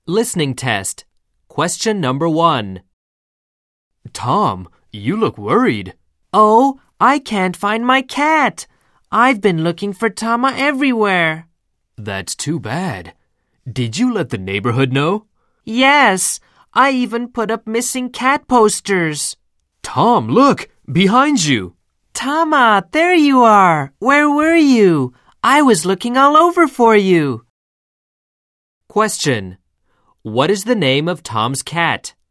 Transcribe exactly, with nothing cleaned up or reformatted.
Listening test. Question number one. Tom, you look worried. Oh, I can't find my cat. I've been looking for Tama everywhere. That's too bad. Did you let the neighborhood know? Yes, I even put up missing cat posters. Tom, look! Behind you! Tama, there you are. Where were you? I was looking all over for you. Question. What is the name of Tom's cat?